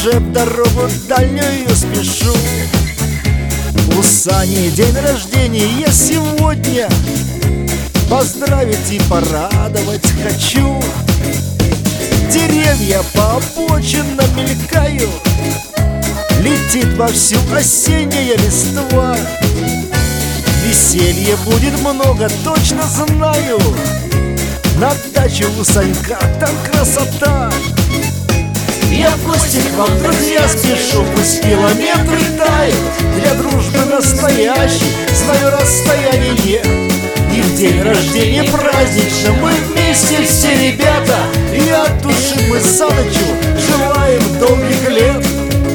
уже в дорогу дальнюю спешу. У Сани день рождения я сегодня, поздравить и порадовать хочу. Деревья по обочинам мелькают, летит вовсю осенняя листва. Веселья будет много, точно знаю. На даче у Санька там красота. Я в гости к вам, друзья, спешу, пусть километры тают. Для дружбы настоящей знаю расстояние. И в день рождения празднично мы вместе все ребята, и от души мы Санычу желаем долгих лет.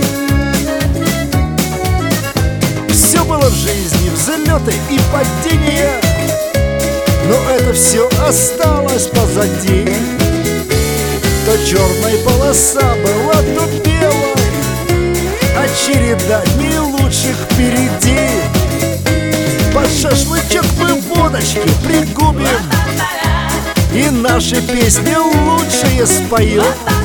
Все было в жизни, взлеты и падения, но это все осталось позади. То черная полоса была, то белая, а череда не лучших впереди. Под шашлычок мы водочки пригубим, и наши песни лучшие споем.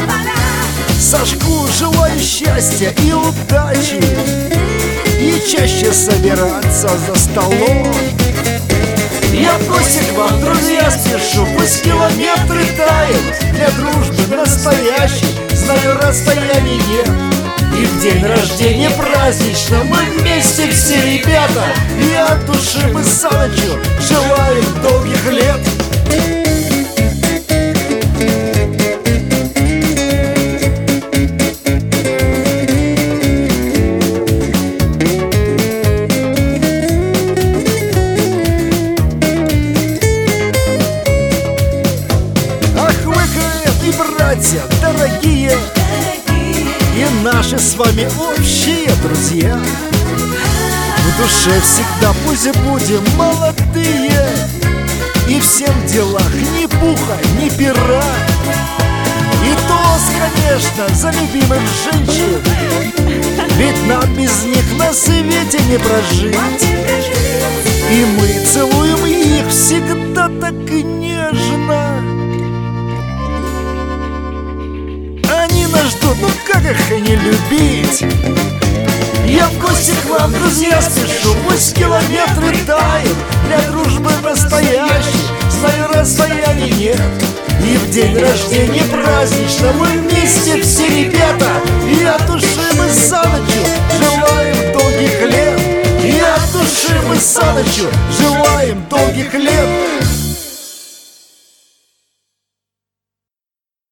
Сашку желаю счастья и удачи, и чаще собираться за столом. Я в гости к вам, друзья, спешу, пусть километры тают. Для дружбы настоящей знаю расстояние. И в день рождения празднично мы вместе все ребята, и от души мы Санычу желаем долгих лет. Братья дорогие, и наши с вами общие друзья, в душе всегда пусть будем молодые, и всем в делах ни пуха, ни пера. И тост, конечно, за любимых женщин, ведь нам без них на свете не прожить. И мы целуем их всегда так и нежно. Они нас ждут, ну как их и не любить? Я в гости к вам, друзья, спешу, пусть километры тают. Для дружбы настоящей знаю расстояние. И в день рождения празднично мы вместе все ребята, и от души мы Санычу желаем долгих лет. И от души мы Санычу желаем долгих лет.